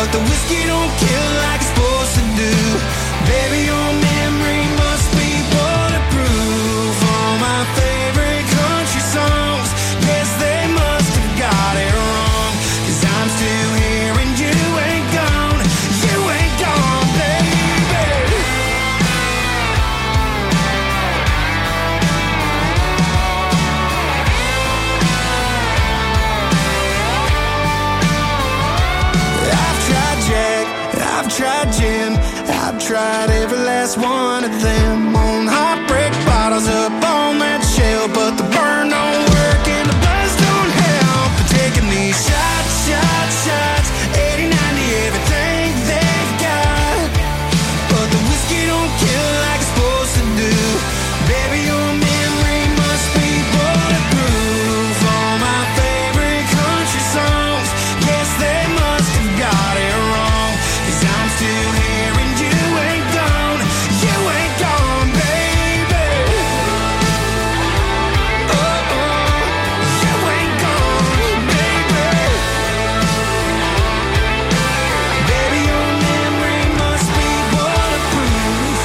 but the whiskey don't kill like it's supposed to do. Baby, your memory must be bulletproof. All my favorite country songs, yes, they must have got it wrong. 'Cause I'm still here and you ain't gone. You ain't gone, baby. I've tried Jack, I've tried Jim, I've tried every last one of them. On heartbreak bottles up on that shelf, but the burn don't work and the buzz don't help. But taking these shots, 80, 90, everything they've got. But the whiskey don't kill like it's supposed to do. Baby, your memory must be bulletproof. All my favorite country songs, yes, they must have got it wrong. 'Cause I'm still here and you ain't gone. You ain't gone, baby. Oh, you ain't gone, baby. Baby, your memory must be bulletproof.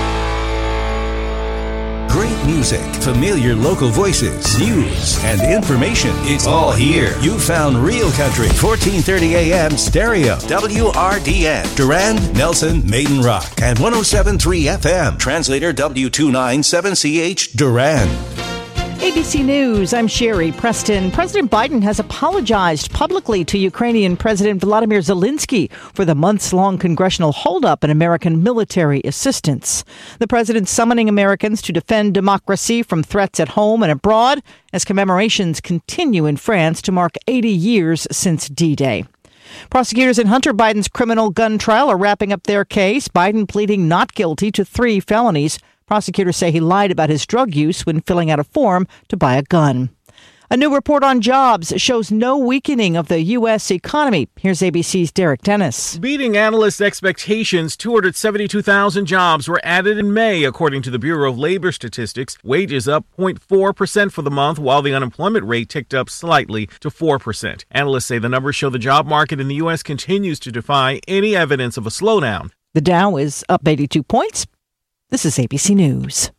Great music, familiar local voices, news, and information. It's all here. You found Real Country, 1430 AM stereo, WRDN, Durand, Nelson, Maiden Rock, and 107.3 FM. Translator W297CH, Durand. ABC News, I'm Sherry Preston. President Biden has apologized publicly to Ukrainian President Vladimir Zelensky for the months-long congressional holdup in American military assistance. The president summoning Americans to defend democracy from threats at home and abroad as commemorations continue in France to mark 80 years since D-Day. Prosecutors in Hunter Biden's criminal gun trial are wrapping up their case. Biden pleading not guilty to 3 felonies. Prosecutors say he lied about his drug use when filling out a form to buy a gun. A new report on jobs shows no weakening of the U.S. economy. Here's ABC's Derek Dennis. Beating analysts' expectations, 272,000 jobs were added in May, according to the Bureau of Labor Statistics. Wages up 0.4% for the month, while the unemployment rate ticked up slightly to 4%. Analysts say the numbers show the job market in the U.S. continues to defy any evidence of a slowdown. The Dow is up 82 points. This is ABC News.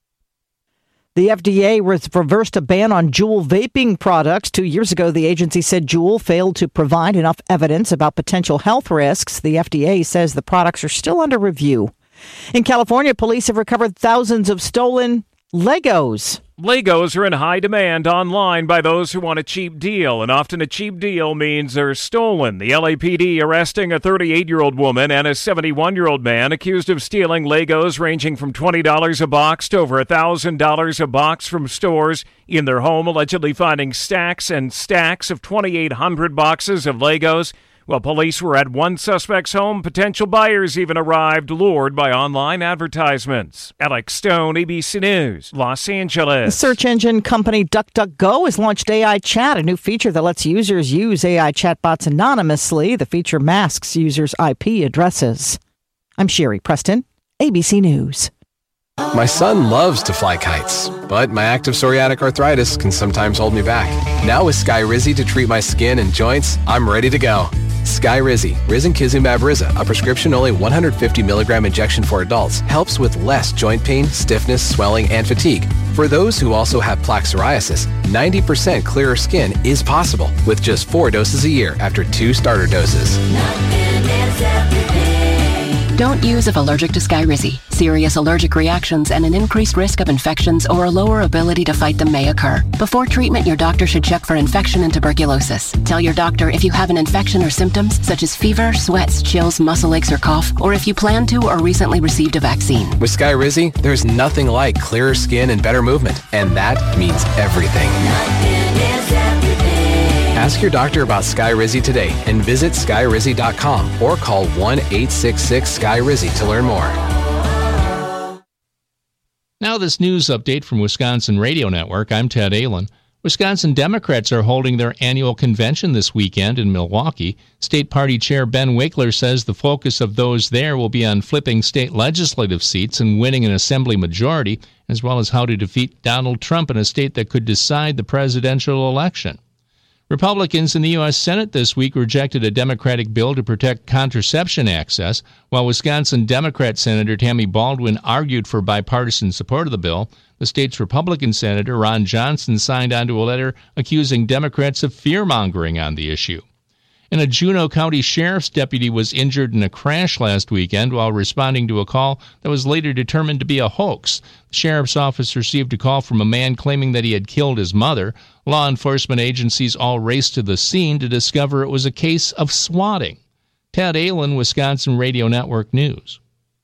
The FDA reversed a ban on Juul vaping products. 2 years ago, the agency said Juul failed to provide enough evidence about potential health risks. The FDA says the products are still under review. In California, police have recovered thousands of stolen Legos. Legos are in high demand online by those who want a cheap deal, and often a cheap deal means they're stolen. The LAPD arresting a 38-year-old woman and a 71-year-old man accused of stealing Legos ranging from $20 a box to over $1,000 a box from stores in their home, allegedly finding stacks and stacks of 2,800 boxes of Legos. While police were at one suspect's home, potential buyers even arrived, lured by online advertisements. Alex Stone, ABC News, Los Angeles. The search engine company DuckDuckGo has launched AI Chat, a new feature that lets users use AI chatbots anonymously. The feature masks users' IP addresses. I'm Sherry Preston, ABC News. My son loves to fly kites, but my active psoriatic arthritis can sometimes hold me back. Now with Skyrizi to treat my skin and joints, I'm ready to go. Skyrizi, risankizumab Riza, a prescription-only 150 milligram injection for adults, helps with less joint pain, stiffness, swelling, and fatigue. For those who also have plaque psoriasis, 90% clearer skin is possible with just 4 doses a year after 2 starter doses. Don't use if allergic to Skyrizi. Serious allergic reactions and an increased risk of infections or a lower ability to fight them may occur. Before treatment, your doctor should check for infection and tuberculosis. Tell your doctor if you have an infection or symptoms such as fever, sweats, chills, muscle aches, or cough, or if you plan to or recently received a vaccine. With Skyrizi, there's nothing like clearer skin and better movement, and that means everything. Ask your doctor about Skyrizi today and visit Skyrizi.com or call 1-866-SKY-RIZI to learn more. Now this news update from Wisconsin Radio Network. I'm Ted Allen. Wisconsin Democrats are holding their annual convention this weekend in Milwaukee. State Party Chair Ben Wickler says the focus of those there will be on flipping state legislative seats and winning an assembly majority, as well as how to defeat Donald Trump in a state that could decide the presidential election. Republicans in the U.S. Senate this week rejected a Democratic bill to protect contraception access, while Wisconsin Democrat Senator Tammy Baldwin argued for bipartisan support of the bill. The state's Republican Senator Ron Johnson signed onto a letter accusing Democrats of fear-mongering on the issue. And a Juneau County Sheriff's deputy was injured in a crash last weekend while responding to a call that was later determined to be a hoax. The sheriff's office received a call from a man claiming that he had killed his mother. Law enforcement agencies all raced to the scene to discover it was a case of swatting. Ted Allen, Wisconsin Radio Network News.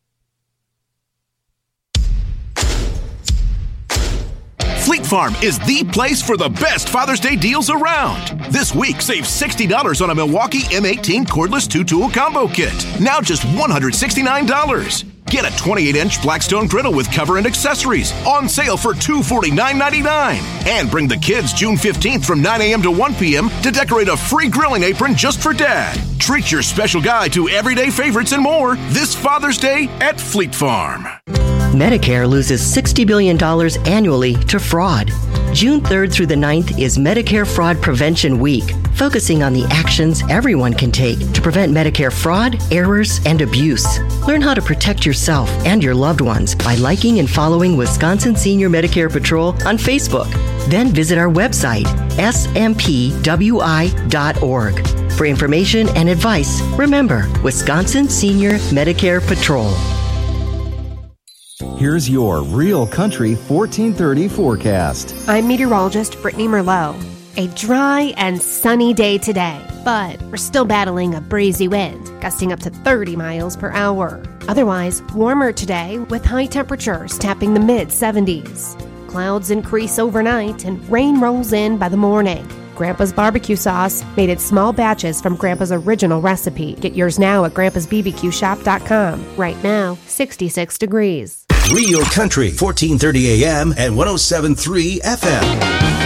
Fleet Farm is the place for the best Father's Day deals around. This week, save $60 on a Milwaukee M18 cordless 2-tool combo kit. Now just $169. Get a 28-inch Blackstone griddle with cover and accessories on sale for $249.99. And bring the kids June 15th from 9 a.m. to 1 p.m. to decorate a free grilling apron just for Dad. Treat your special guy to everyday favorites and more this Father's Day at Fleet Farm. Medicare loses $60 billion annually to fraud. June 3rd through the 9th is Medicare Fraud Prevention Week, focusing on the actions everyone can take to prevent Medicare fraud, errors, and abuse. Learn how to protect yourself and your loved ones by liking and following Wisconsin Senior Medicare Patrol on Facebook. Then visit our website, smpwi.org. For information and advice, remember Wisconsin Senior Medicare Patrol. Here's your Real Country 1430 forecast. I'm meteorologist Brittany Merlot. A dry and sunny day today, but we're still battling a breezy wind, gusting up to 30 miles per hour. Otherwise, warmer today with high temperatures tapping the mid-70s. Clouds increase overnight and rain rolls in by the morning. Grandpa's barbecue sauce, made in small batches from Grandpa's original recipe. Get yours now at grandpasbbqshop.com. Right now, 66 degrees. Real Country, 1430 AM and 107.3 FM.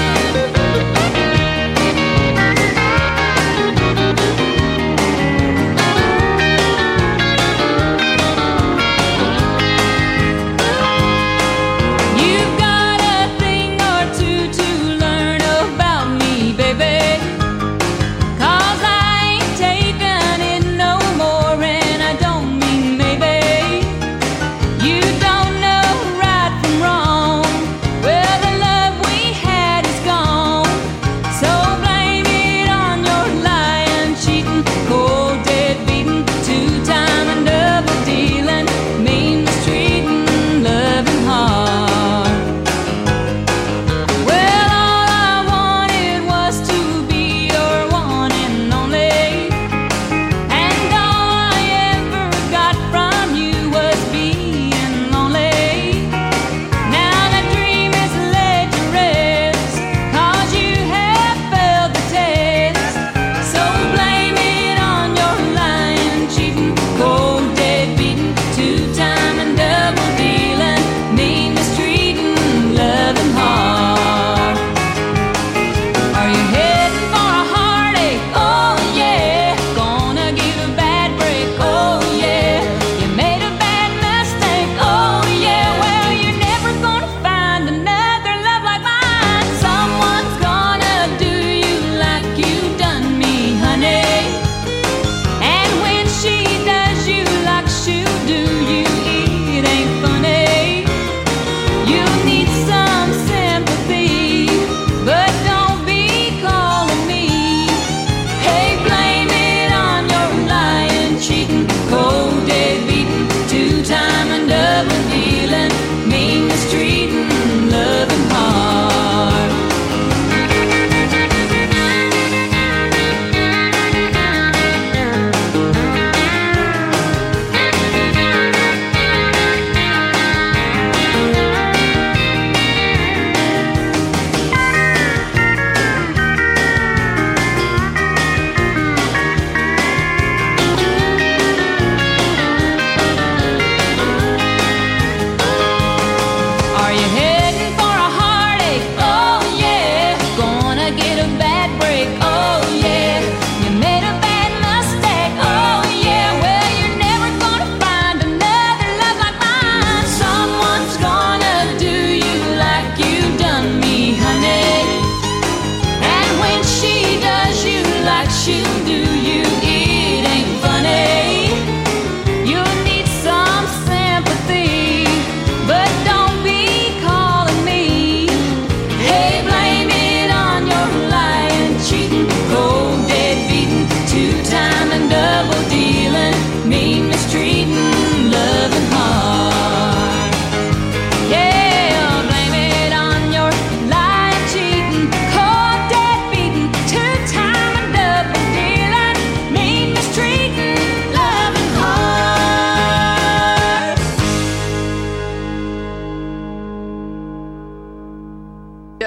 You don't know right from wrong. Well, the love we had is gone.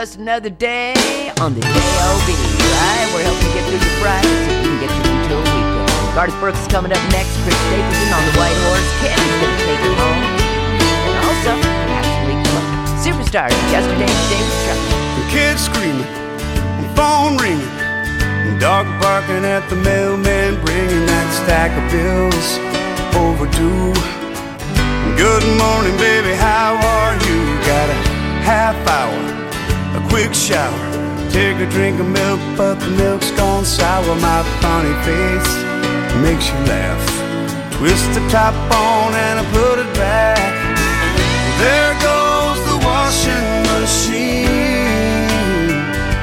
just another day on the JOB, right? We're helping you get through your Friday so we can get you into a weekend. Garth Brooks is coming up next. Chris Stapleton on the White Horse. Kevin's going to take it home. And also, absolutely club. Superstars, yesterday and today with Chuck. The kids screaming, phone ringing, dog barking at the mailman, bringing that stack of bills overdue. Good morning, baby, how are you? Got a half hour, a quick shower, take a drink of milk, but the milk's gone sour. My funny face makes you laugh. Twist the top on and I put it back. There goes the washing machine.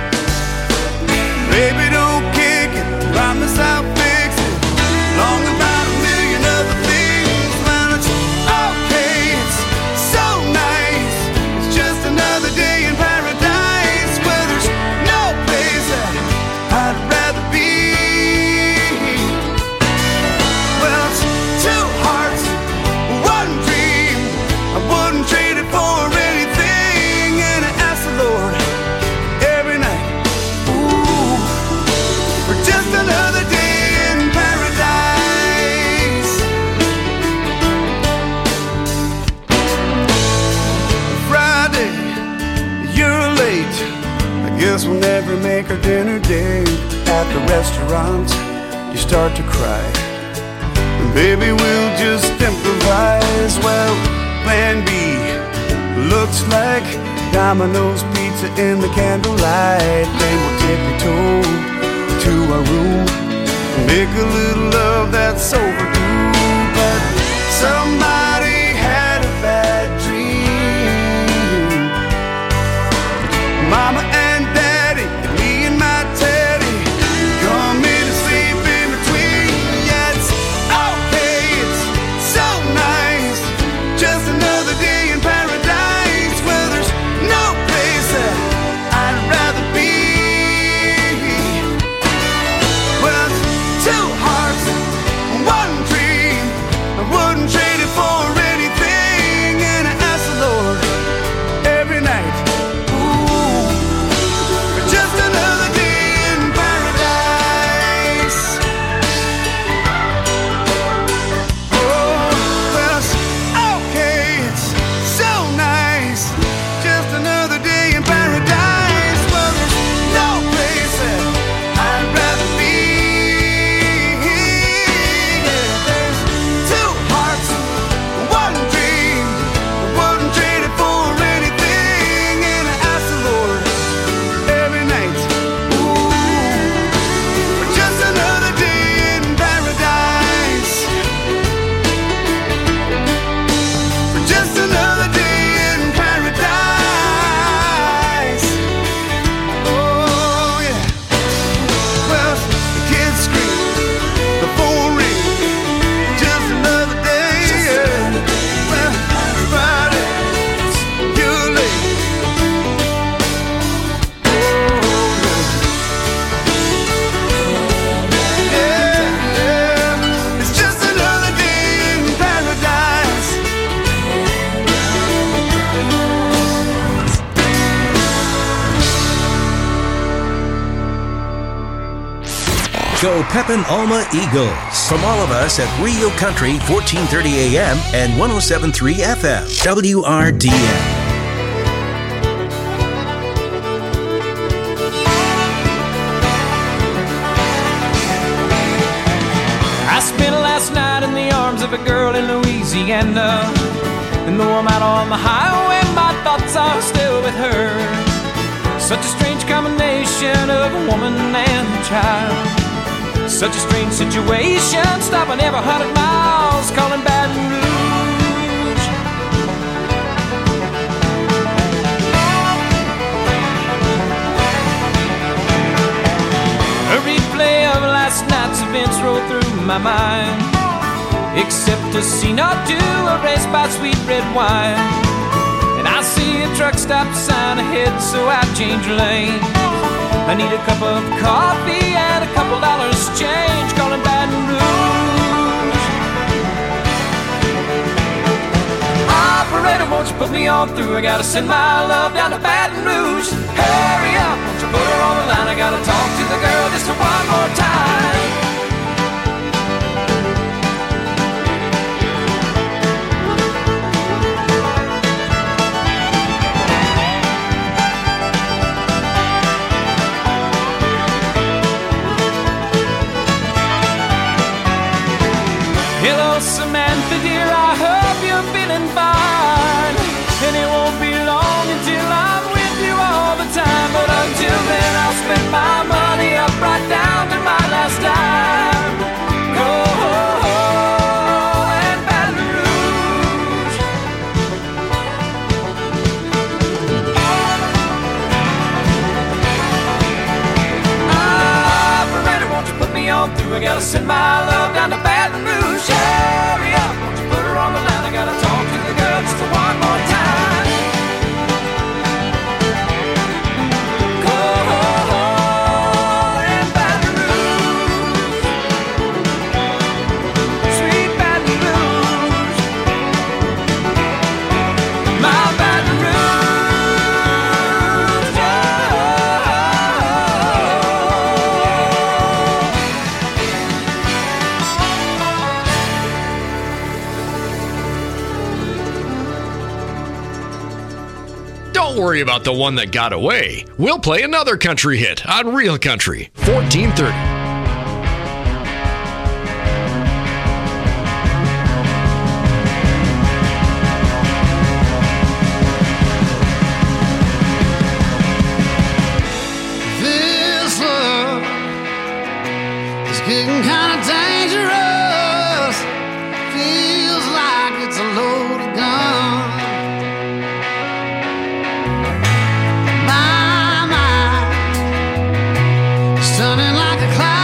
Baby, don't kick it, promise I'll fix it. Long about a million other things, man, it's okay, it's so nice. It's just another day in paradise where there's no place that I'd rather be. Well, it's two hearts, one dream. I wouldn't trade it for anything, and I ask the Lord every night, ooh, for just another day in paradise. Friday, you're late. I guess we'll never make our dinner date. At the restaurant, you start to cry. And baby, we'll just improvise. Well, plan B looks like Domino's pizza in the candlelight. Then we'll tippy-toe to our room and make a little love that's overdue. But somebody had a bad dream. Mama and Daddy, me and my Teddy, come in and sleep in between. Yeah, it's okay, it's so nice. Just another day in paradise where there's no place that I'd rather be. Well, it's two hearts, one dream. I wouldn't trade it for anything, and I ask the Lord every night, ooh, for just another day in paradise. Oh, well, it's okay, it's so nice. Just another day in paradise. Well, there's no place that I'd rather be. Yeah, there's two hearts, one dream. I wouldn't trade it for anything, and I ask the Lord every night, ooh, for just another day in paradise. For just another day in paradise. Oh, yeah. Well, the kids scream, the phone rings, just another day. Yeah. Well, Friday, you're late. Oh, yeah, yeah. It's just another day in paradise. Go Pepin Alma Eagles. From all of us at Rio Country 1430 AM and 107.3 FM. WRDN. I spent last night in the arms of a girl in Louisiana, and though I'm out on the highway, my thoughts are still with her. Such a strange combination of a woman and a child. Such a strange situation, stopping every 100 miles, calling Baton Rouge. A replay of last night's events roll through my mind, except a scene or two erased by sweet red wine. And I see a truck stop sign ahead, so I change lane. I need a cup of coffee and a couple dollars change, calling Baton Rouge. Operator, won't you put me on through. I gotta send my love down to Baton Rouge. Hurry up, won't you put her on the line? I gotta talk to the girl just one more time. Hello, Samantha, dear, I hope you're feeling fine. And it won't be long until I'm with you all the time. But until then, I'll spend my money up right down to my last dime. Go and Baton Rouge. Operator, won't you put me on through? I gotta send my love down to Baton Rouge. Hurry up, won't you put her on the line? I gotta talk to the girl just one more time. Go and Baton Rouge, sweet Baton Rouge, my Baton Rouge, Don't worry about the one that got away. We'll play another country hit on Real Country 1430. This love is getting kind of dangerous. Feels like it's a loaded gun. My mind is turning like a cloud.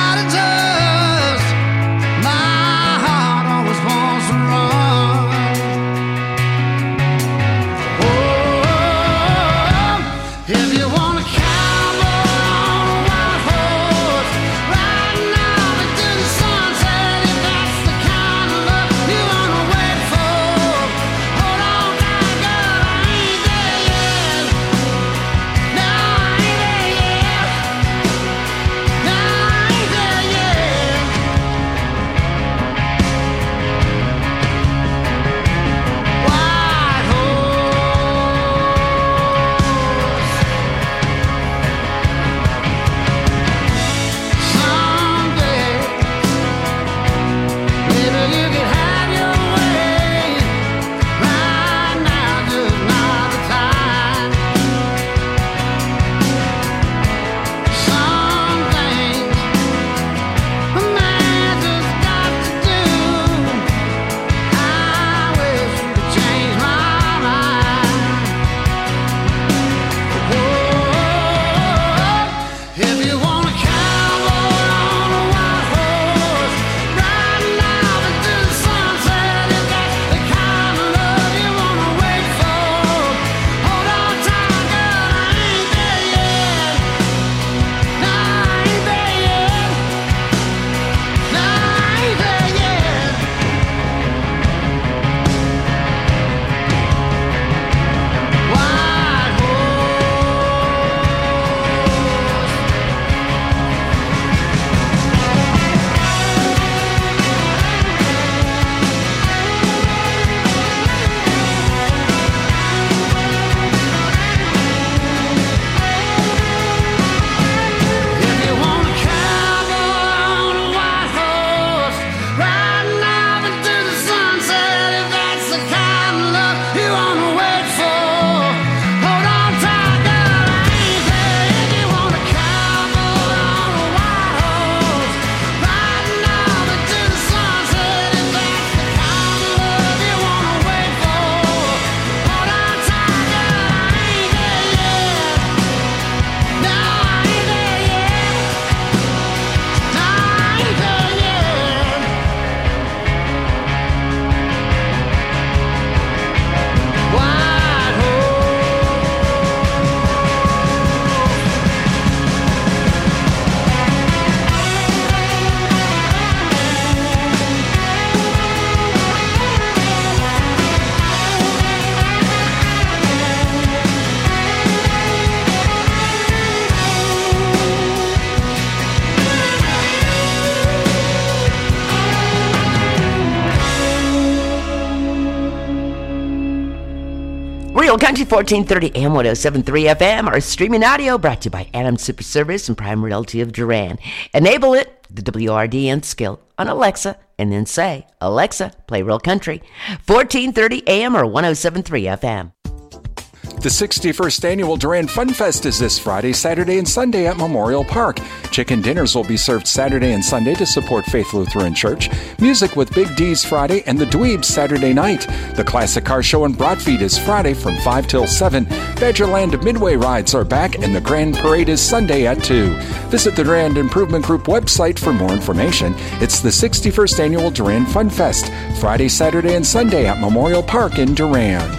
Real Country 1430 AM 107.3 FM. Our streaming audio brought to you by Adams Super Service and Prime Realty of Duran. Enable it, the WRDN skill, on Alexa, and then say, Alexa, play Real Country 1430 AM or 107.3 FM. The 61st Annual Duran Fun Fest is this Friday, Saturday, and Sunday at Memorial Park. Chicken dinners will be served Saturday and Sunday to support Faith Lutheran Church. Music with Big D's Friday and the Dweebs Saturday night. The Classic Car Show and Broadfeed is Friday from 5 till 7. Badgerland Midway rides are back, and the Grand Parade is Sunday at 2. Visit the Durand Improvement Group website for more information. It's the 61st Annual Duran Fun Fest, Friday, Saturday, and Sunday at Memorial Park in Durand.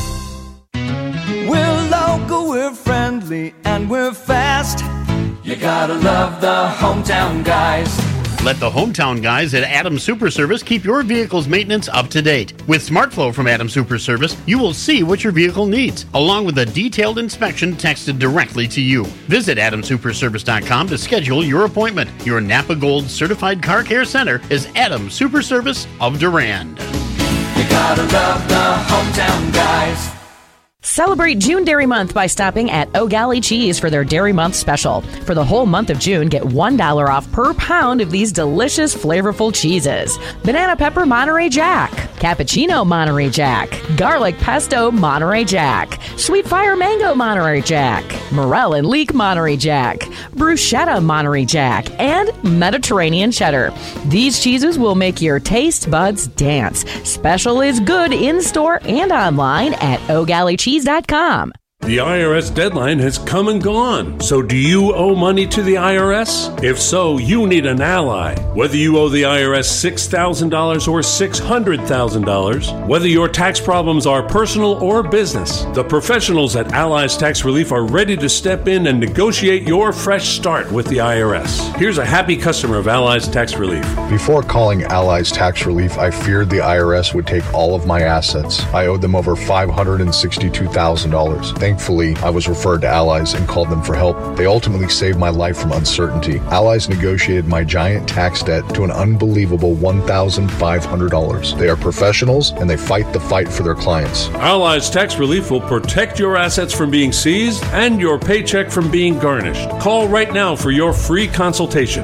We're local, we're friendly, and we're fast. You gotta love the hometown guys. Let the hometown guys at Adams Super Service keep your vehicle's maintenance up to date. With SmartFlow from Adams Super Service, you will see what your vehicle needs, along with a detailed inspection texted directly to you. Visit AdamSuperService.com to schedule your appointment. Your Napa Gold Certified Car Care Center is Adams Super Service of Durand. You gotta love the hometown guys. Celebrate June Dairy Month by stopping at O'Galley Cheese for their Dairy Month special. For the whole month of June, get $1 off per pound of these delicious, flavorful cheeses. Banana Pepper Monterey Jack, Cappuccino Monterey Jack, Garlic Pesto Monterey Jack, Sweet Fire Mango Monterey Jack, Morel and Leek Monterey Jack, Bruschetta Monterey Jack, and Mediterranean Cheddar. These cheeses will make your taste buds dance. Special is good in-store and online at O'Galleycheese.com. The IRS deadline has come and gone. So do you owe money to the IRS? If so, you need an ally. Whether you owe the IRS $6,000 or $600,000, whether your tax problems are personal or business, the professionals at Allies Tax Relief are ready to step in and negotiate your fresh start with the IRS. Here's a happy customer of Allies Tax Relief. Before calling Allies Tax Relief, I feared the IRS would take all of my assets. I owed them over $562,000. Thankfully, I was referred to Allies and called them for help. They ultimately saved my life from uncertainty. Allies negotiated my giant tax debt to an unbelievable $1,500. They are professionals and they fight the fight for their clients. Allies Tax Relief will protect your assets from being seized and your paycheck from being garnished. Call right now for your free consultation.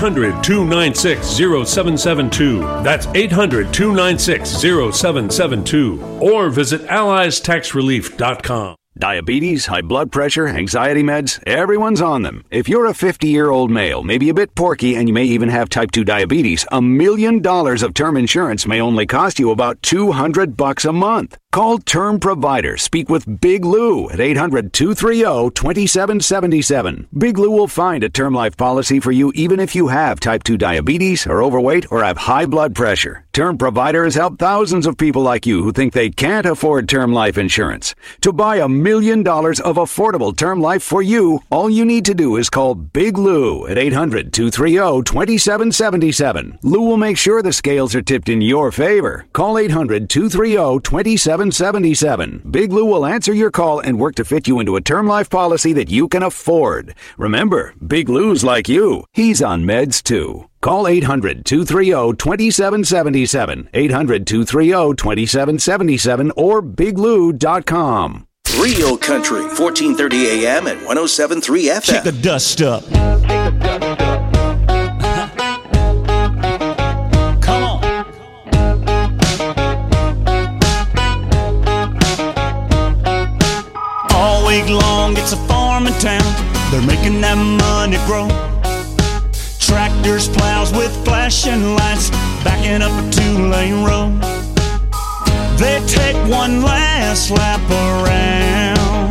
800-296-0772. That's 800-296-0772. Or visit AlliesTaxRelief.com. Diabetes, high blood pressure, anxiety meds, everyone's on them. If you're a 50-year-old male, maybe a bit porky, and you may even have type 2 diabetes, $1 million of term insurance may only cost you about $200 a month. Call Term Provider. Speak with Big Lou at 800-230-2777. Big Lou will find a term life policy for you even if you have type 2 diabetes, are overweight, or have high blood pressure. Term Provider has helped thousands of people like you who think they can't afford term life insurance. To buy $1 million of affordable term life for you, all you need to do is call Big Lou at 800-230-2777. Lou will make sure the scales are tipped in your favor. Call 800-230-2777. Big Lou will answer your call and work to fit you into a term life policy that you can afford. Remember, Big Lou's like you. He's on meds too. Call 800-230-2777, 800-230-2777, or biglou.com. Real Country, 1430 AM and 107.3 FM. Shake the dust up. Come on. All week long, it's a farming town. They're making that money grow. Tractors, plows with flashing lights, backing up a two-lane road. They take one last lap around.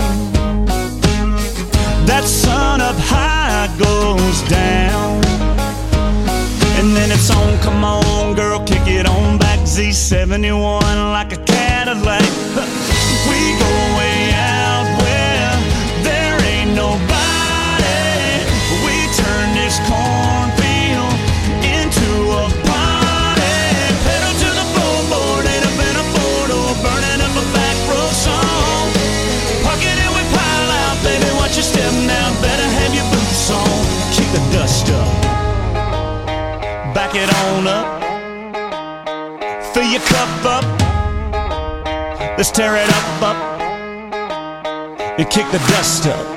That sun up high goes down. And then it's on, come on girl, kick it on back. Z71 like a Cadillac. We go way out where there ain't nobody. We turn this cornfield into a party. Pedal to the floorboard, ain't up in a photo, burning up a back row song. Park it and we pile out, baby, watch your step now, better have your boots on. Kick the dust up, back it on up, fill your cup up, let's tear it up. and kick the dust up.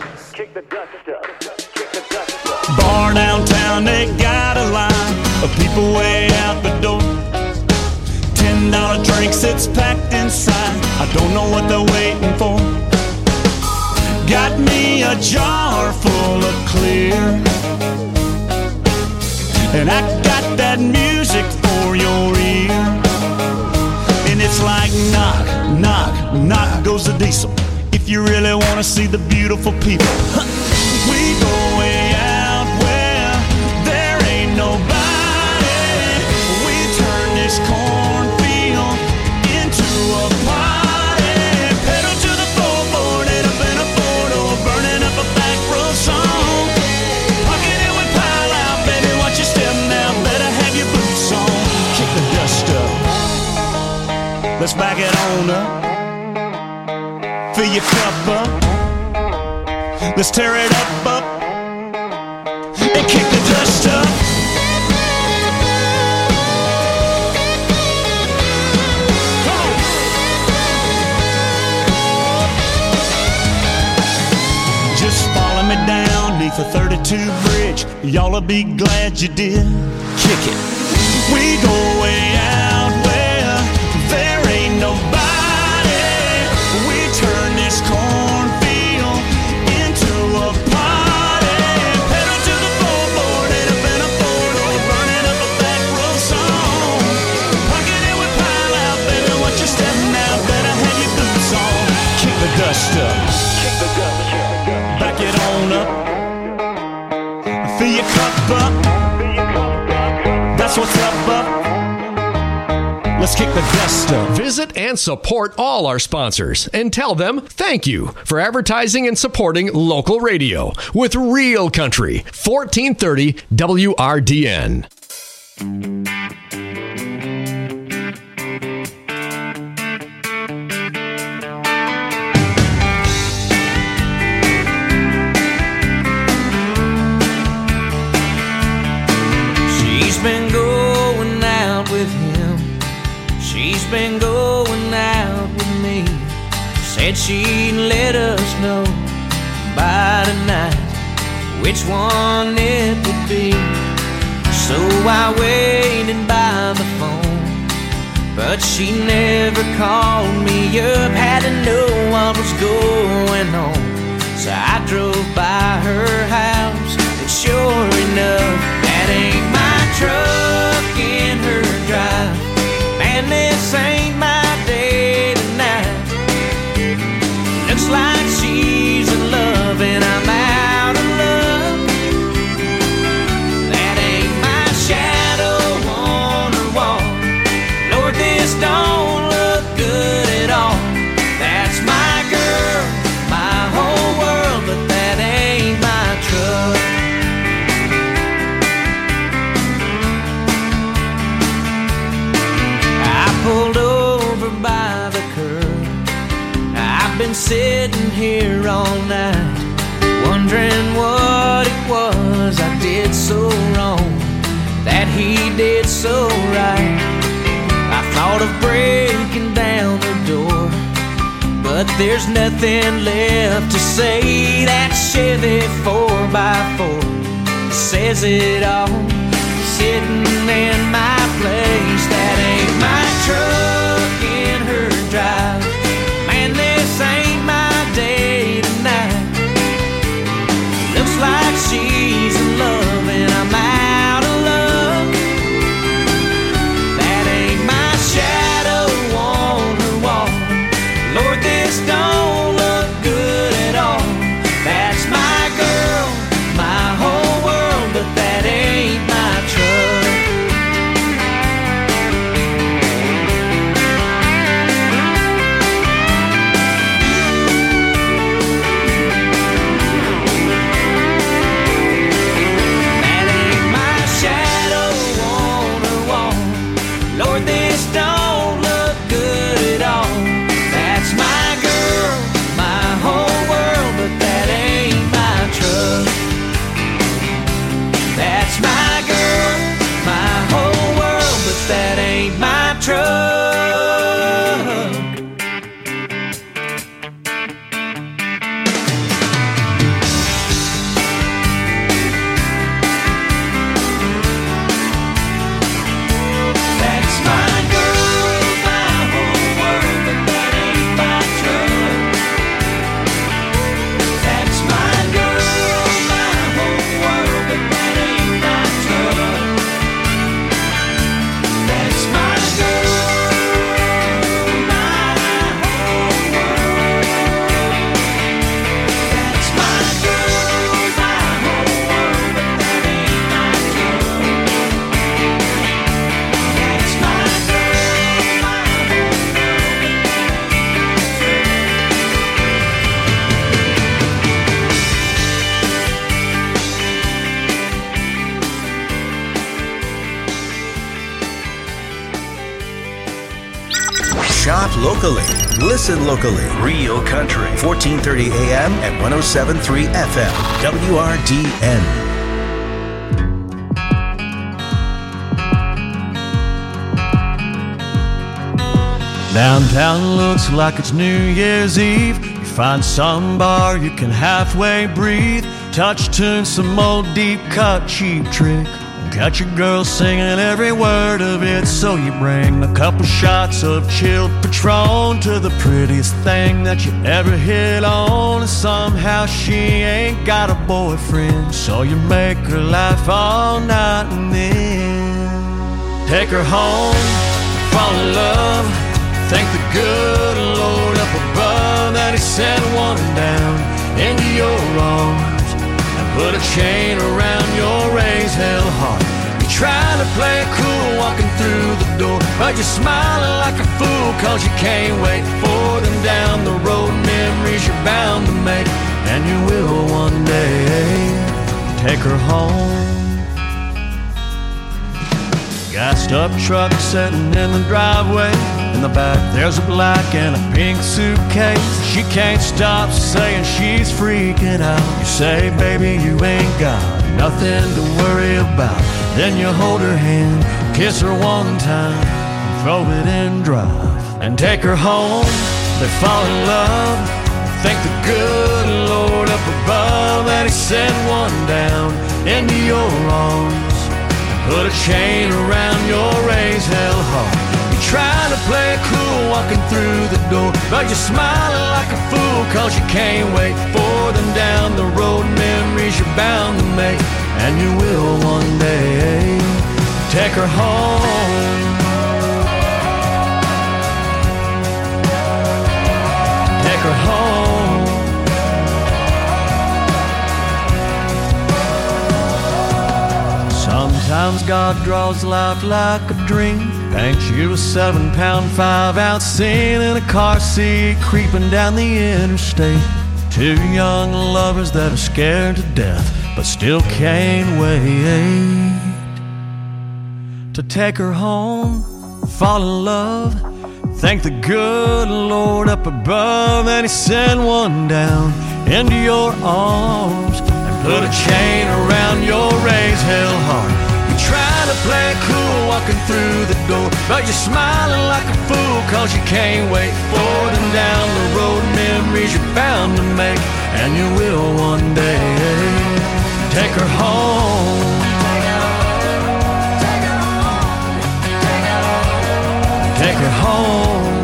Bar downtown, they got a line of people way out the door. $10 drinks, it's packed inside. I don't know what they're waiting for. Got me a jar full of clear, and I got that music for your ear. And it's like knock, knock, knock goes the diesel. If you really want to see the beautiful people, we go way out where there ain't nobody. We turn this cornfield into a party. Pedal to the floorboard, head up in a four-door, burning up a back row song. Pocket it with pile out, baby, watch your step now. Better have your boots on. Kick the dust up. Let's back it on up. Fill your cup up. Let's tear it up, and kick the dust up. Come on. Just follow me down neath the 32 bridge. Y'all'll be glad you did. Kick it. We go way out where there ain't nobody. Turn this cornfield into a party. Pedal to the floorboard, head up in a four-door, burning up a back row song. Pocket it with pile out, baby, watch your step now. Better have your boots on. Kick the dust up. Back it on up. Fill your cup up. That's what's up. Let's kick the dust up. Visit and support all our sponsors and tell them thank you for advertising and supporting local radio with Real Country, 1430 WRDN. She's been going out with him. She's been going out with me. Said she'd let us know by tonight which one it would be. So I waited by the phone, but she never called me up. Had to know what was going on, so I drove by her house, and sure enough, that ain't my truck in her drive. And this ain't my day tonight. Looks like she's in love and I'm out of love. That ain't my shadow on her wall. Lord, this don't look good at all. That's my girl, my whole world, but that ain't my truck. Pulled over by the curb. I've been sitting here all night, wondering what it was I did so wrong, that he did so right. I thought of breaking down the door, but there's nothing left to say. That Chevy 4x4 says it all, sitting in my place. That ain't my truck in her drive. Man, this ain't my day tonight. Looks like she's in love and I'm out of love. That ain't my shadow on her wall. Lord, this don't look good at all. That's my girl, my whole world, but that ain't my truck. Shop locally. Listen locally. Real Country. 1430 AM and 107.3 FM. WRDN. Downtown looks like it's New Year's Eve. You find some bar you can halfway breathe. Touch tune some old deep cut cheap trick. Got your girl singing every word of it. So you bring a couple shots of chilled Patron to the prettiest thing that you ever hit on. And somehow she ain't got a boyfriend, so you make her laugh all night and then take her home, fall in love. Thank the good Lord up above that He sent one down into your arms and put a chain around your raised hell heart. You're trying to play it cool walking through the door, but you're smiling like a fool cause you can't wait for them down the road. Memories you're bound to make, and you will one day take her home. Gassed up truck sitting in the driveway. In the back there's a black and a pink suitcase. She can't stop saying she's freaking out. You say, baby, you ain't got nothing to worry about. Then you hold her hand, kiss her one time, and throw it in drive and take her home. They fall in love. Thank the good Lord up above that He sent one down into your arms. Put a chain around your raised hell heart. You're trying to play it cool walking through the door, but you're smiling like a fool cause you can't wait for them down the road. Memories you're bound to make, and you will one day take her home. Take her home. Sometimes God draws life like a dream, paints you a 7-pound 5-ounce scene in a car seat creeping down the interstate. Two young lovers that are scared to death but still can't wait to take her home, fall in love. Thank the good Lord up above that He sent one down into your arms and put a chain around your raised hell heart. You're trying to play it cool walking through the door, but you're smiling like a fool cause you can't wait for them down the road. Memories you're bound to make, and you will one day take her home. Take her home.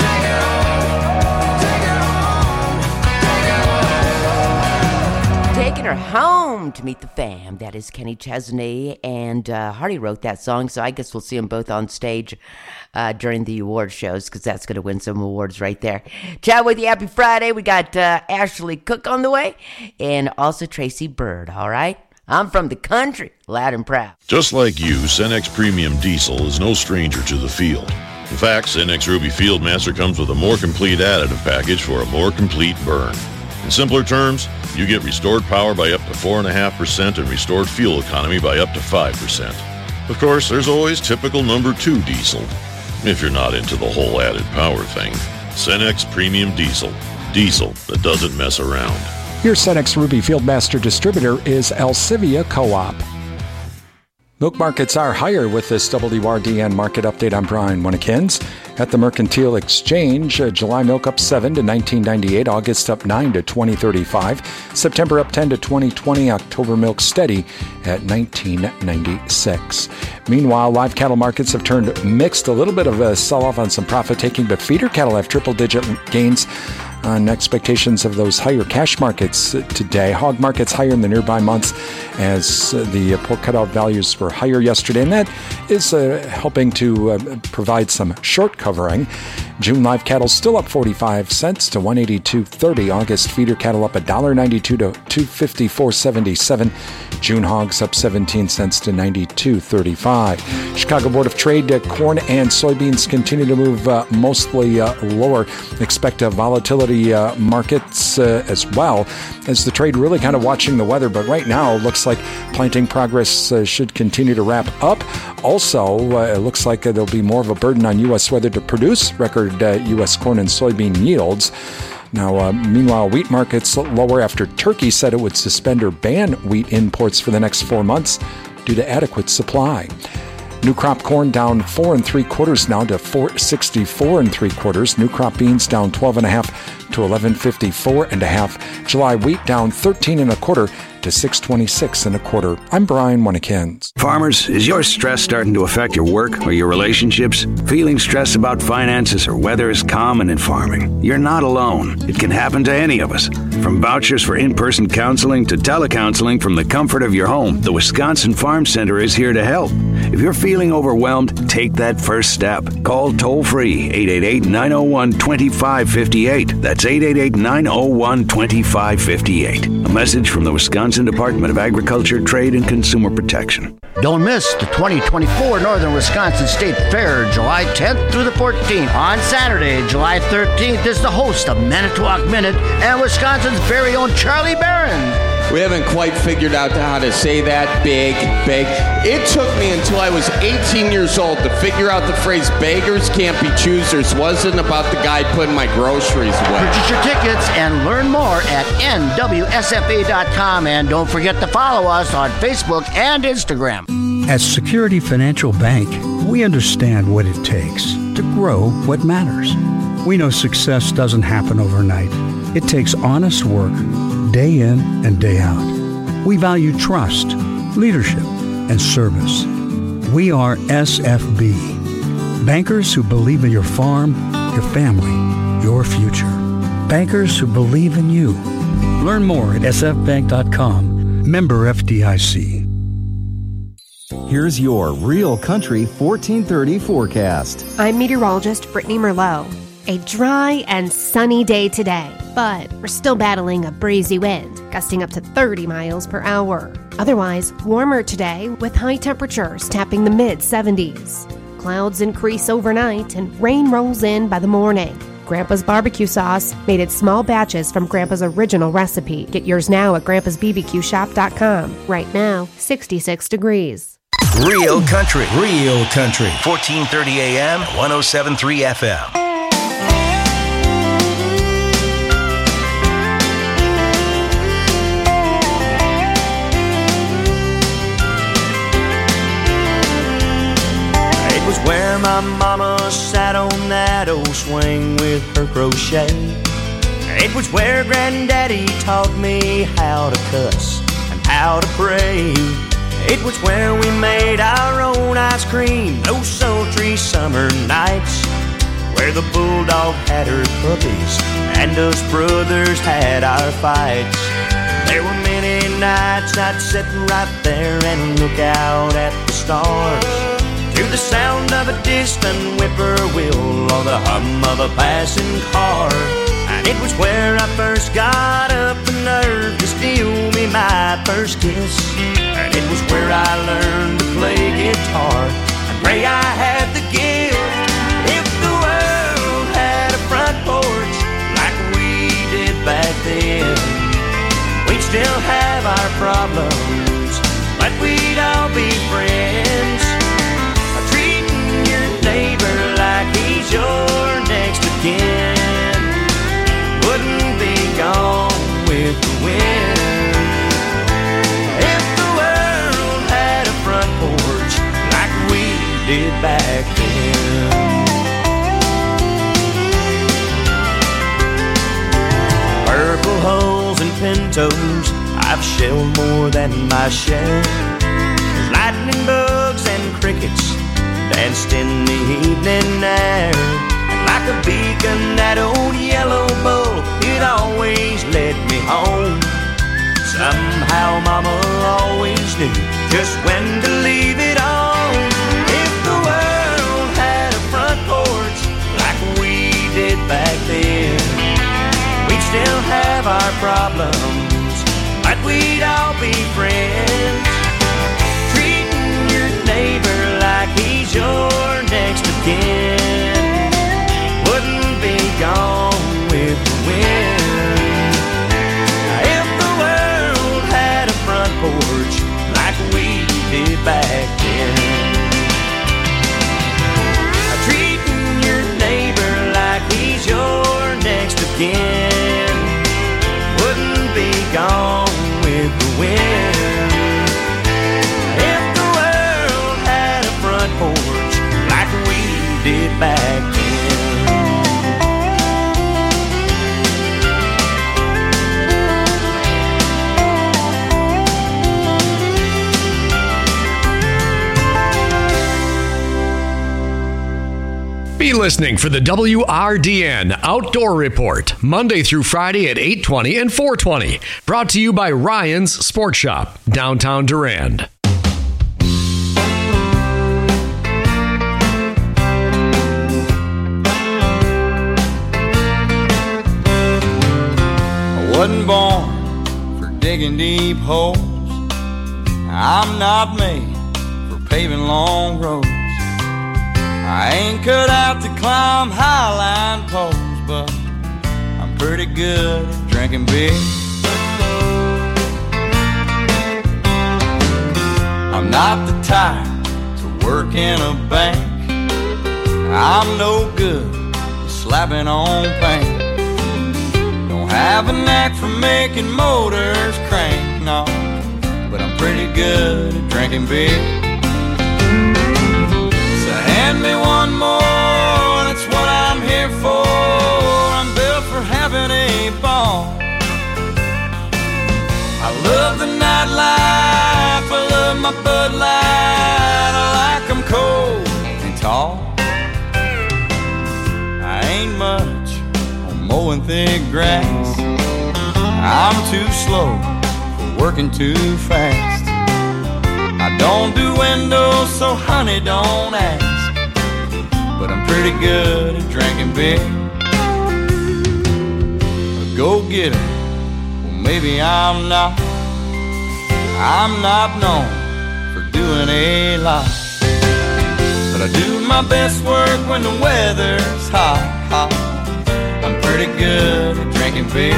Taking her home to meet the fam. That is Kenny Chesney, and Hardy wrote that song, so I guess we'll see them both on stage during the award shows, because that's going to win some awards right there. Chat with you, happy Friday. We got Ashley Cook on the way, and also Tracy Bird, all right? I'm from the country, loud and proud. Just like you, Cenex Premium Diesel is no stranger to the field. In fact, Cenex Ruby Fieldmaster comes with a more complete additive package for a more complete burn. In simpler terms, you get restored power by up to 4.5% and restored fuel economy by up to 5%. Of course, there's always typical number 2 diesel, if you're not into the whole added power thing. Cenex Premium Diesel. Diesel that doesn't mess around. Your Cenex Ruby Fieldmaster distributor is Alcivia Co-op. Milk markets are higher with this WRDN market update. I'm Brian Winnekins. At the Mercantile Exchange, July milk up 7 to 19.98, August up 9 to 20.35, September up 10 to 20.20, October milk steady at 19.96. Meanwhile, live cattle markets have turned mixed, a little bit of a sell-off on some profit-taking, but feeder cattle have triple-digit gains on expectations of those higher cash markets today. Hog markets higher in the nearby months as the pork cutout values were higher yesterday, and that is helping to provide some short covering. June live cattle still up 45 cents to 182.30. August feeder cattle up $1.92 to 254.77. June hogs up 17 cents to 92.35. Chicago Board of Trade, corn and soybeans continue to move mostly lower. Expect volatility markets as well, as the trade really kind of watching the weather. But right now, it looks like planting progress should continue to wrap up. Also, it looks like there'll be more of a burden on U.S. weather to produce record record U.S. corn and soybean yields. Now, meanwhile, wheat markets lower after Turkey said it would suspend or ban wheat imports for the next 4 months due to adequate supply. New crop corn down 4 3/4 now to 4.64 3/4. New crop beans down 12.5 to 11.54.5. July wheat down 13 1/4 to 6.26 1/4. I'm Brian Winnikins. Farmers, is your stress starting to affect your work or your relationships? Feeling stressed about finances or weather is common in farming. You're not alone. It can happen to any of us. From vouchers for in-person counseling to telecounseling from the comfort of your home, the Wisconsin Farm Center is here to help. If you're feeling overwhelmed, take that first step. Call toll-free 888-901-2558. That's 888-901-2558. A message from the Wisconsin Department of Agriculture, Trade, and Consumer Protection. Don't miss the 2024 Northern Wisconsin State Fair, July 10th through the 14th. On Saturday, July 13th, is the host of Manitowoc Minute and Wisconsin's very own Charlie Barron. We haven't quite figured out how to say that, big. It took me until I was 18 years old to figure out the phrase beggars can't be choosers wasn't about the guy putting my groceries away. Purchase your tickets and learn more at nwsfa.com, and don't forget to follow us on Facebook and Instagram. At Security Financial Bank, we understand what it takes to grow what matters. We know success doesn't happen overnight. It takes honest work, day in and day out. We value trust, leadership, and service. We are SFB, bankers who believe in your farm, your family, your future. Bankers who believe in you. Learn more at sfbank.com. Member FDIC. Here's your Real Country 1430 forecast. I'm meteorologist Brittany Merlot. A dry and sunny day today, but we're still battling a breezy wind, gusting up to 30 miles per hour. Otherwise, warmer today with high temperatures tapping the mid-70s. Clouds increase overnight and rain rolls in by the morning. Grandpa's barbecue sauce, made in small batches from Grandpa's original recipe. Get yours now at grandpasbbqshop.com. Right now, 66 degrees. Real Country. 1430 AM, 107.3 FM. Where my mama sat on that old swing with her crochet. It was where Granddaddy taught me how to cuss and how to pray. It was where we made our own ice cream those sultry summer nights, where the bulldog had her puppies and us brothers had our fights. There were many nights I'd sit right there and look out at the stars, to the sound of a distant whippoorwill or the hum of a passing car. And it was where I first got up the nerve to steal me my first kiss. And it was where I learned to play guitar and pray I had the gift. If the world had a front porch like we did back then, we'd still have our problems, but we'd all be friends. Neighbor like he's your next of kin, wouldn't be gone with the wind. If the world had a front porch like we did back then. Purple hulls and pintos I've shelled more than my share. Lightning bugs and crickets danced in the evening air, and like a beacon that old yellow bull, it always led me home. Somehow Mama always knew just when to leave it on. If the world had a front porch like we did back then, we'd still have our problems, but we'd all be friends. Treating your neighbor like he's your next of kin, wouldn't be gone with the wind. If the world had a front porch like we did back then, treating your neighbor listening for the WRDN Outdoor Report, Monday through Friday at 8:20 and 4:20. Brought to you by Ryan's Sports Shop, downtown Durand. I wasn't born for digging deep holes. I'm not made for paving long roads. I ain't cut out to climb highline poles, but I'm pretty good at drinking beer. I'm not the type to work in a bank. I'm no good at slapping on paint. Don't have a knack for making motors crank, no, but I'm pretty good at drinking beer. So hand me one more, that's what I'm here for. I'm built for having a ball. I love the nightlife, I love my Bud Light. I like them cold and tall. I ain't much on mowing thick grass. I'm too slow for working too fast. I don't do windows, so honey, don't ask. But I'm pretty good at drinking beer. A go-getter, well maybe I'm not. I'm not known for doing a lot, but I do my best work when the weather's hot, hot. I'm pretty good at drinking beer.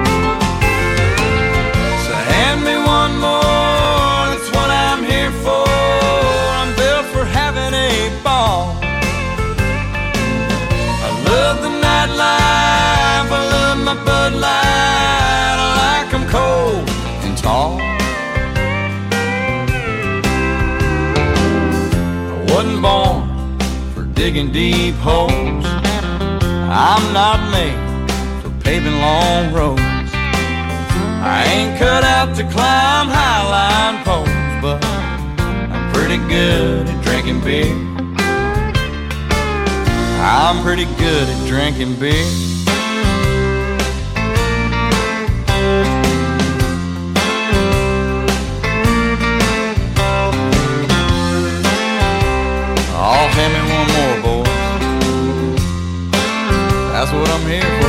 So hand me one more, that's what I'm here for. I'm built for having a ball. I love the nightlife, I love my Bud Light. I like them cold and tall. I wasn't born for digging deep holes. I'm not made for paving long roads. I ain't cut out to climb highline poles, but I'm pretty good at drinking beer. I'm pretty good at drinking beer. Oh, hand me one more, boys. That's what I'm here for.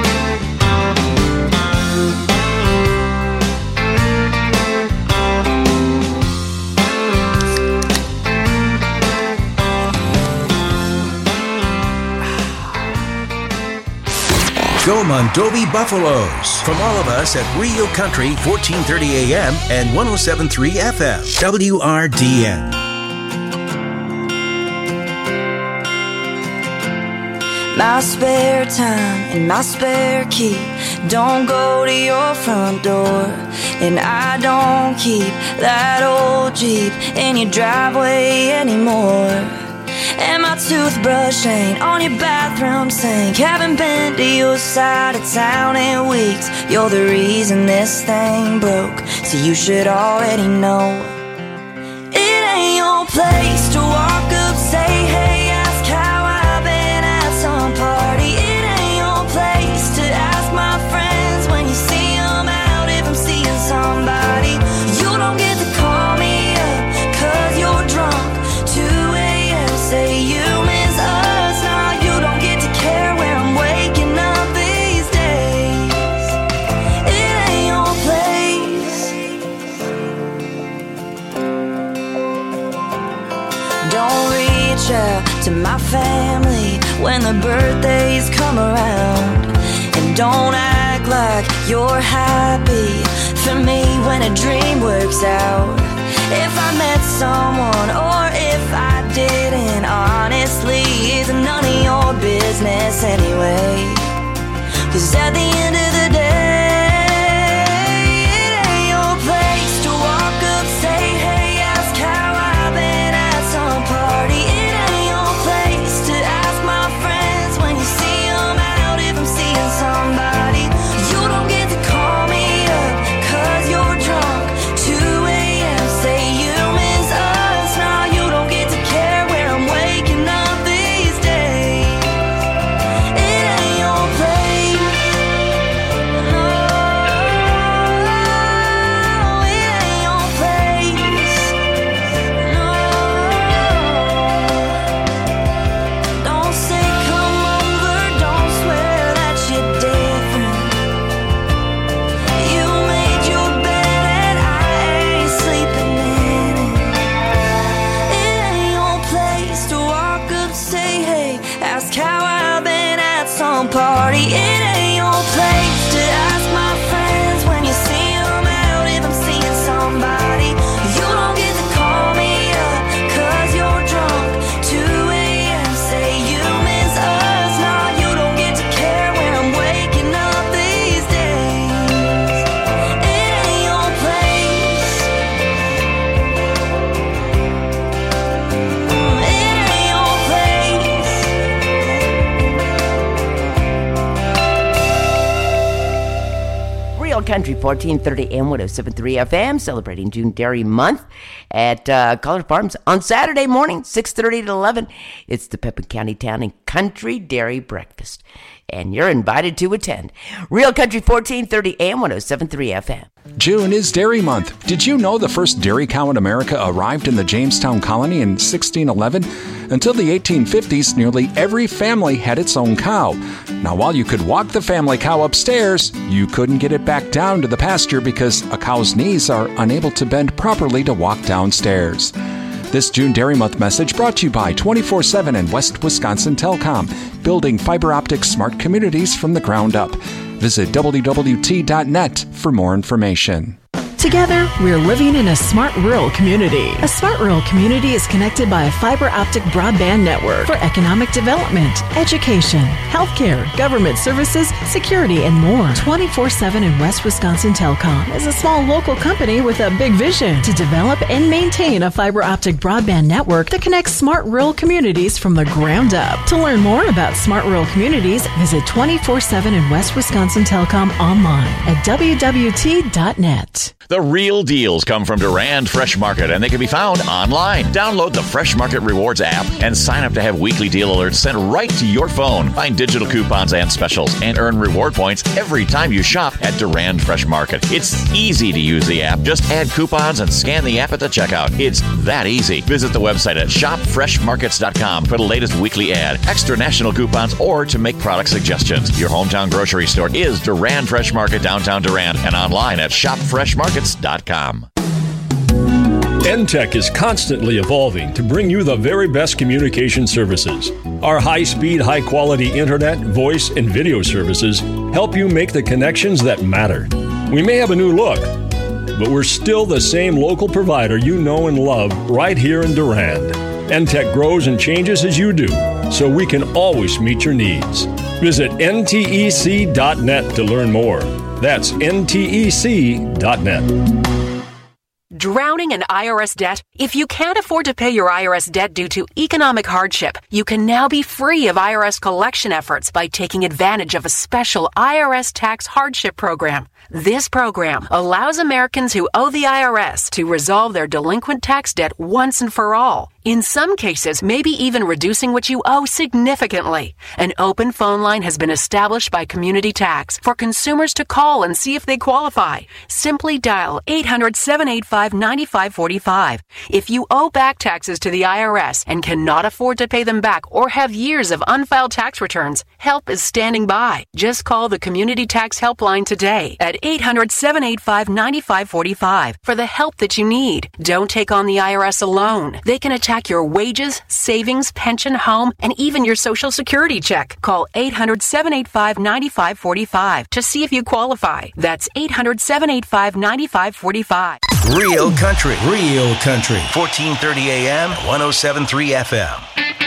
Go Mondovi Buffaloes. From all of us at Real Country, 1430 AM and 107.3 FM. WRDN. My spare time and my spare key don't go to your front door, and I don't keep that old Jeep in your driveway anymore. And my toothbrush ain't on your bathroom sink. Haven't been to your side of town in weeks. You're the reason this thing broke, so you should already know. It ain't your place to walk up, say hey, ask how I've been at some party. It ain't your place to ask my friends when you see them out if I'm seeing somebody. You don't get to call me up 'cause you're drunk. 2 a.m. say you miss us. Now you don't get to care where I'm waking up these days. It ain't your place. Don't reach out to my family when the birthdays come around, and don't act like you're happy for me when a dream works out. If I met someone or if I didn't, honestly, it's none of your business anyway. 'Cause at the end of the day, it ain't your place to walk up, say hey, ask how I've been at some party. It ain't your place to ask my friends when you see them out if I'm seeing somebody. You don't get to call me up 'cause you're drunk. 2 a.m. say you miss us. Now you don't get to care where I'm waking up these days. say it ain't your place to ask my friends when you see them out if I'm seeing somebody. You don't get to call me up 'cause you're drunk. 2 a.m. say you miss us. Nah, you don't get to care when I'm waking up these days. It ain't your place. It ain't your place. Real Country 1430 AM 107.3 FM, celebrating June Dairy Month at College Farms on Saturday morning, 6:30 to 11. It's the Pepin County Town and Country Dairy Breakfast, and you're invited to attend. Real Country 1430 AM 107.3 FM. June is Dairy Month. Did you know the first dairy cow in America arrived in the Jamestown colony in 1611? Until the 1850s, nearly every family had its own cow. Now, while you could walk the family cow upstairs, you couldn't get it back down to the pasture because a cow's knees are unable to bend properly to walk downstairs. This June Dairy Month message brought to you by 24/7 and West Wisconsin Telcom, building fiber optic smart communities from the ground up. Visit WWT.net for more information. Together, we're living in a smart rural community. A smart rural community is connected by a fiber optic broadband network for economic development, education, healthcare, government services, security, and more. 24/7 in West Wisconsin Telcom is a small local company with a big vision to develop and maintain a fiber optic broadband network that connects smart rural communities from the ground up. To learn more about smart rural communities, visit 24/7 in West Wisconsin Telcom online at WWT.net. The real deals come from Durand Fresh Market, and they can be found online. Download the Fresh Market Rewards app and sign up to have weekly deal alerts sent right to your phone. Find digital coupons and specials and earn reward points every time you shop at Durand Fresh Market. It's easy to use the app. Just add coupons and scan the app at the checkout. It's that easy. Visit the website at shopfreshmarkets.com for the latest weekly ad, extra national coupons, or to make product suggestions. Your hometown grocery store is Durand Fresh Market, downtown Durand, and online at shopfreshmarkets.com. NTech is constantly evolving to bring you the very best communication services. Our high-speed, high-quality internet, voice, and video services help you make the connections that matter. We may have a new look, but we're still the same local provider you know and love right here in Durand. NTech grows and changes as you do, so we can always meet your needs. Visit ntec.net to learn more. That's ntec.net. Drowning in IRS debt? If you can't afford to pay your IRS debt due to economic hardship, you can now be free of IRS collection efforts by taking advantage of a special IRS tax hardship program. This program allows Americans who owe the IRS to resolve their delinquent tax debt once and for all. In some cases, maybe even reducing what you owe significantly. An open phone line has been established by Community Tax for consumers to call and see if they qualify. Simply dial 800-785-9545. If you owe back taxes to the IRS and cannot afford to pay them back or have years of unfiled tax returns, help is standing by. Just call the Community Tax Helpline today at 800-785-9545 for the help that you need. Don't take on the IRS alone. They can attack your wages, savings, pension, home, and even your Social Security check. Call 800-785-9545 to see if you qualify. That's 800-785-9545. Real Country. Real Country. 1430 AM, 107.3 FM.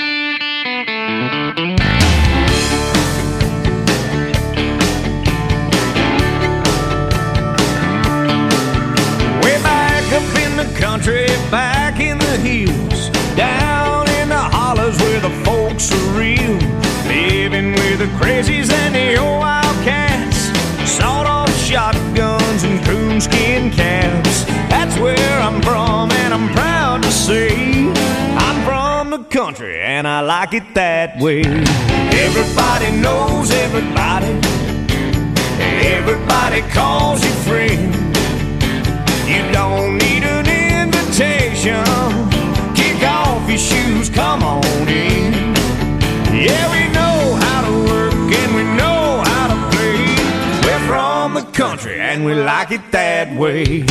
Way back up in the country, back in the hills, down in the hollers where the folks are real, living with the crazies and the old wildcats, sawed-off shotguns and coonskin caps. That's where I'm from, and I'm proud to say I'm from the country, and I like it that way. Everybody knows everybody, everybody calls you friend. You don't need an invitation. Kick off your shoes, come on in. Yeah, we know how to work and we know how to play. We're from the country and we like it that way.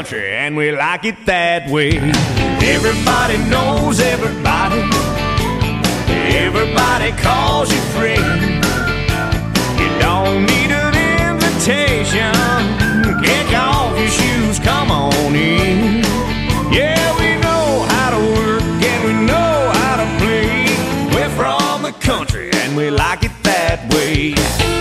country, and we like it that way. Everybody knows everybody. Everybody calls you friend. You don't need an invitation. Kick off your shoes, come on in. Yeah, we know how to work and we know how to play. We're from the country and we like it that way.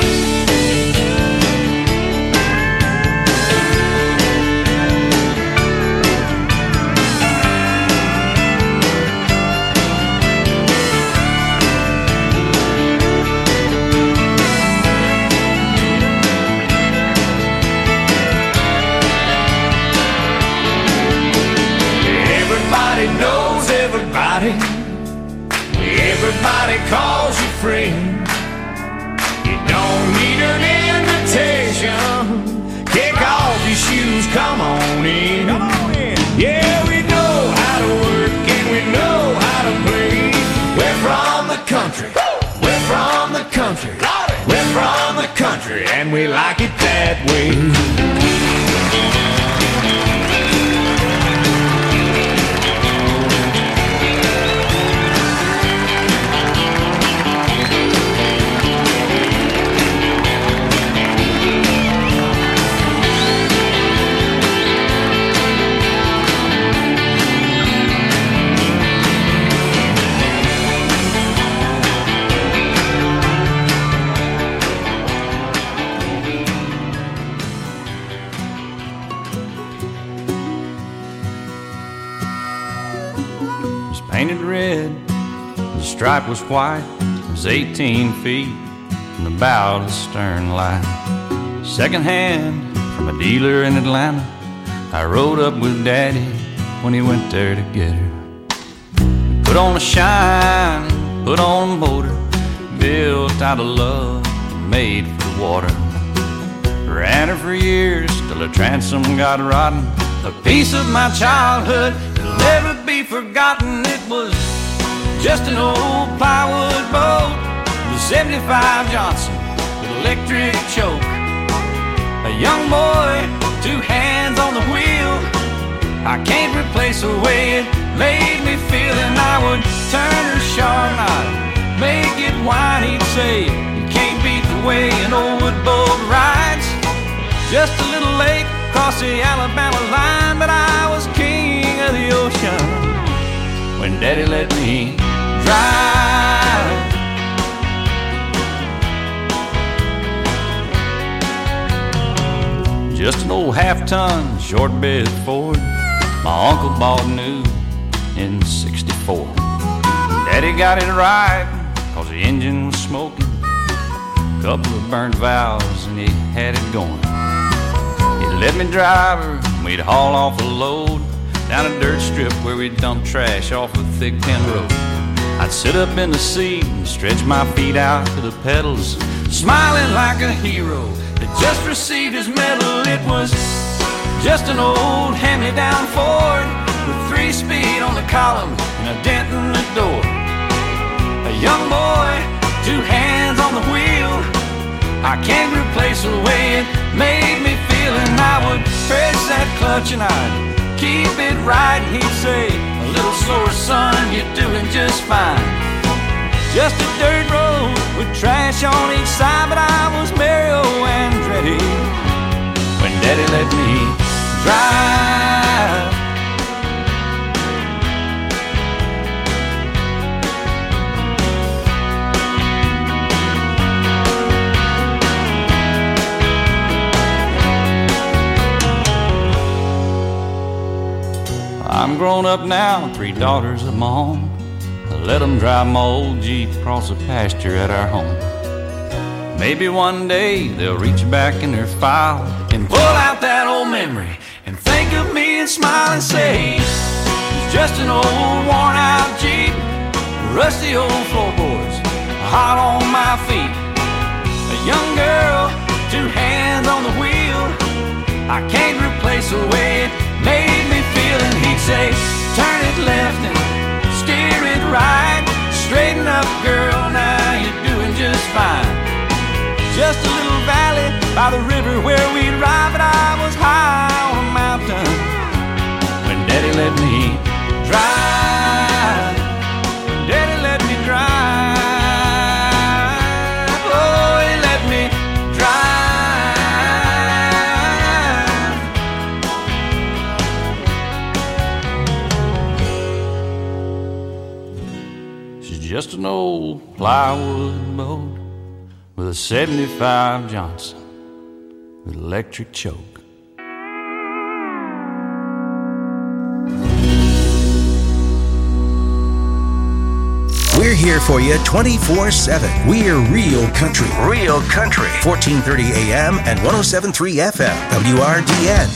Knows everybody. Everybody calls you friend. You don't need an invitation. Kick off your shoes, come on in. Come on in. Yeah, we know how to work and we know how to play. We're from the country. We're from the country. We're from the country and we like it that way. Painted red, the stripe was white. It was 18 feet from the bow to the stern line. Second hand from a dealer in Atlanta. I rode up with Daddy when he went there to get her. Put on a shine, put on a motor, built out of love, made for the water. Ran her for years till her transom got rotten. A piece of my childhood that'll never be forgotten. It was just an old plywood boat, the 75 Johnson with electric choke. A young boy, two hands on the wheel. I can't replace the way it made me feel. And I would turn her sharp and I'd make it whine. He'd say, you can't beat the way an old wood boat rides. Just a little lake across the Alabama line, but I was king of the ocean when Daddy let me drive. Just an old half-ton short bed Ford my uncle bought new in '64. Daddy got it right, cause the engine was smoking, couple of burnt valves and he had it going. He'd let me drive her and we'd haul off a load down a dirt strip where we'd dump trash off a thick pin road. I'd sit up in the seat and stretch my feet out to the pedals, smiling like a hero that just received his medal. It was just an old hand-me-down Ford with 3-speed on the column and a dent in the door. A young boy, two hands on the wheel. I can't replace the way it made me feel. And I would press that clutch and I'd keep it right. And he'd say, a little slower, son, you're doing just fine. Just a dirt road with trash on each side, but I was Mario Andretti when Daddy let me drive. I'm grown up now, 3 daughters of my own. I let them drive my old Jeep across the pasture at our home. Maybe one day they'll reach back in their file and pull out that old memory and think of me and smile and say, it's just an old worn out Jeep, rusty old floorboards, hot on my feet. A young girl, 2 hands on the wheel. I can't replace the way it made me feel. And he'd say, turn it left and steer it right. Straighten up, girl, now you're doing just fine. Just a little valley by the river where we'd ride, but I was high on a mountain an old plywood boat with a 75 Johnson with electric choke. We're here for you 24/7. We're Real Country. Real Country. 1430 AM and 107.3 FM. WRDN.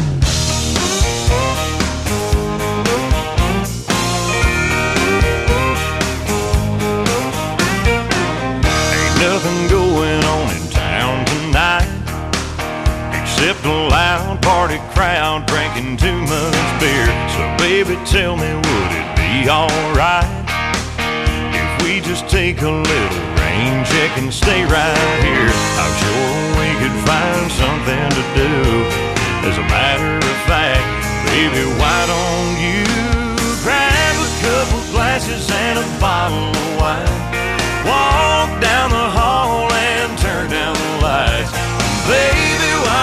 Ain't nothing going on in town tonight except a loud party crowd drinking too much beer. So baby, tell me, would it be alright we just take a little rain check and stay right here? I'm sure we could find something to do. As a matter of fact, baby, why don't you grab a couple glasses and a bottle of wine? Walk